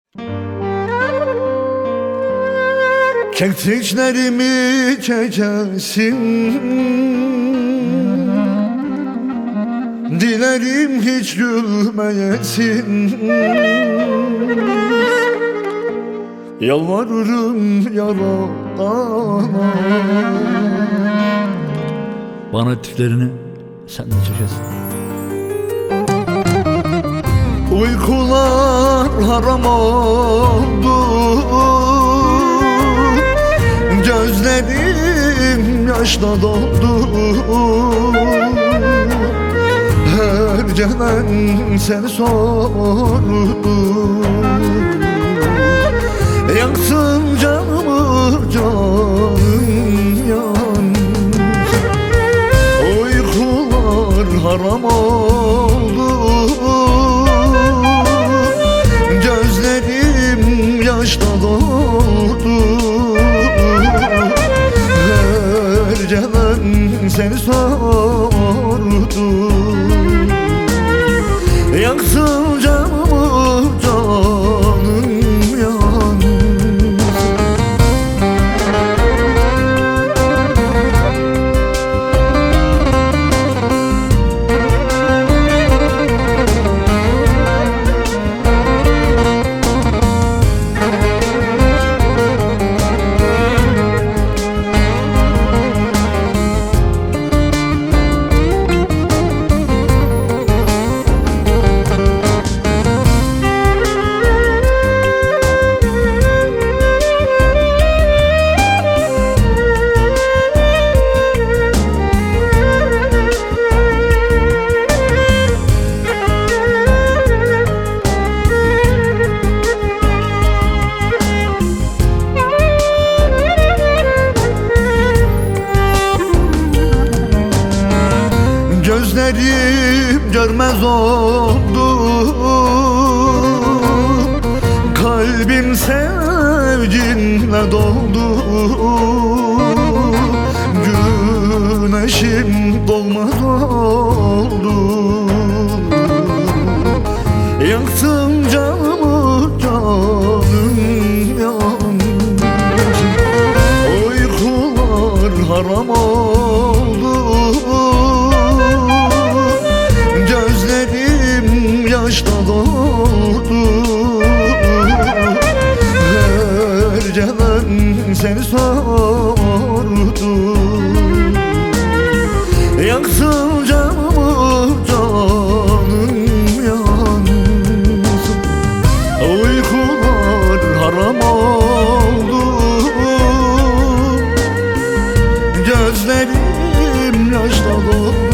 Çektiklerimi çekesin, dilerim hiç gülmeyesin. Yalvarırım Yaradan'a, bana ettiklerini sen de çekesin. Uykular haram oldu, gözlerim yaşla doldu. Her gelen seni sordu, yaksın canımı canım yan. Uykular haram oldu, gözlerim yaşla doldu. Her gelen seni sordu, yaksın canımı canım yan. Gözlerim görmez oldu, kalbim sevginle doldu. Güneşim doğmaz oldu, yaktın canımı canım yan. Uykular haram oldu, gözlerim yaşla doldu. Her gelen seni sordu, yaksın canımı canım yansın. Uykular haram oldu, gözlerim yaşla doldu.